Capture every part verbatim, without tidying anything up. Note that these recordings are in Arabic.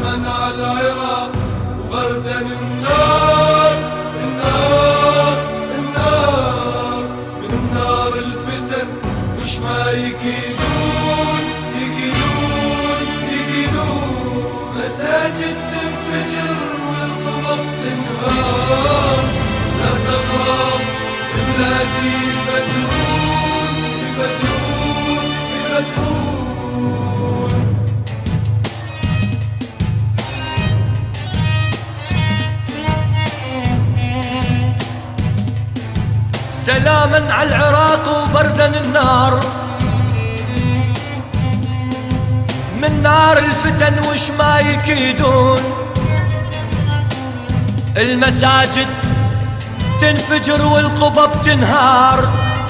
سلاما على العراق وبردا النار النار النار من النار الفتن وش ما يكيدون يكيدون يكيدون مساجد تنفجر والقبب تنهار ناس أغراب بلادي يفجرون يفجرون يفجرون سلاما على العراق وبردا النار من نار الفتن وش ما يكيدون المساجد تنفجر والقبب تنهار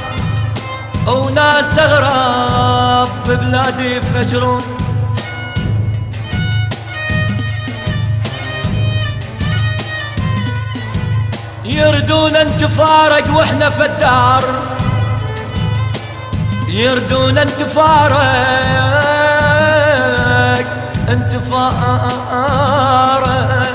وناس أغراب ببلادي يفجرون يردون نتفارق واحنا في الدار يردون نتفارق انتفارق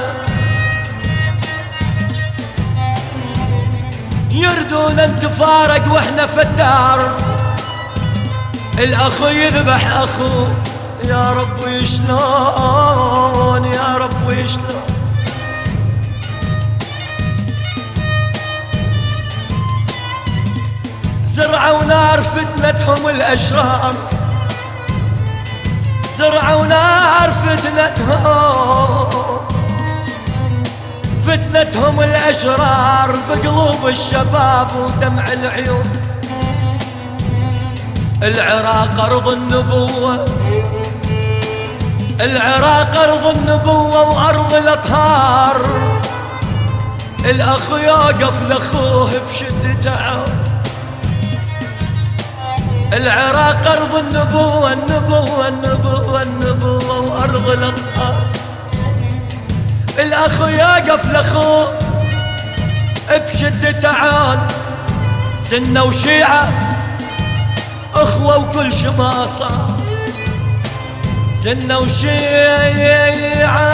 يردون نتفارق واحنا في الدار الاخو يذبح اخوه يا رب شلون يا رب شلون زرعوا نار فتنتهم الأشرار زرعوا نار فتنتهم فتنتهم الأشرار بقلوب الشباب ودمع العيون العراق أرض النبوة العراق أرض النبوة وأرض الأطهار الأخ يوقف لأخوه بشدة عون العراق أرض النبوة النبوة النبوة النبوة وأرض الأطهار الأخ يقف لأخوه بشدة عون سنة وشيعة أخوة وكل شي ما صار سنة وشيعة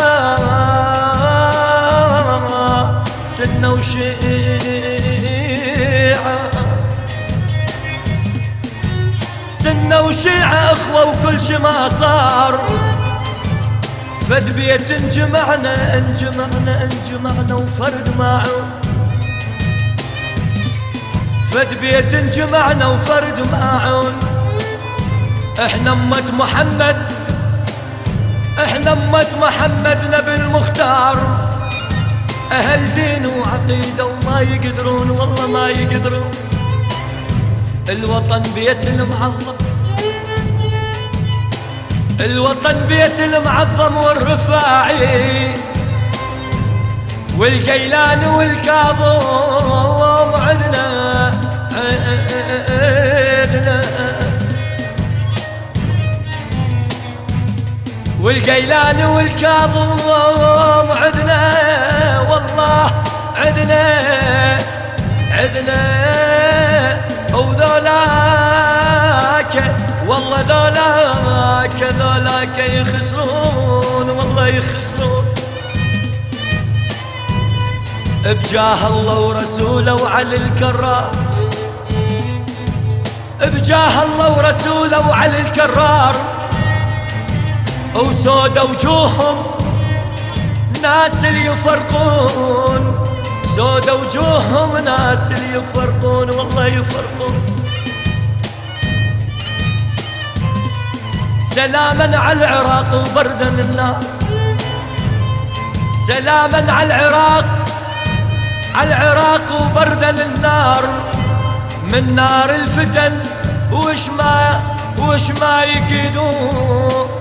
سنة وشيعة سنة وشيعة أخوة وكل شي ما صار فد بيت انجمعنا انجمعنا انجمعنا وفرد معون فد بيت انجمعنا وفرد معون احنا أمة محمد احنا أمة محمد نبي المختار أهل دين وعقيدة وما يقدرون والله ما يقدرون الوطن بيت المعظم الوطن بيت المعظم والرفاعي والجيلان والكاظم عدنا عدنا والجيلان والكاظم عدنا والله عدنا عدنا وذولاك والله ذولاك ذولاك يخسرون والله يخسرون بجاه الله ورسوله وعلي الكرار بجاه الله ورسوله وعلي الكرار وسود وجوههم ناس اللي يفرقون سود وجوههم ناس اللي يفرقون والله يفرقون سلاما على العراق وبردا النار سلاما على العراق على العراق وبردا النار من نار الفتن وش ما وش ما يكيدون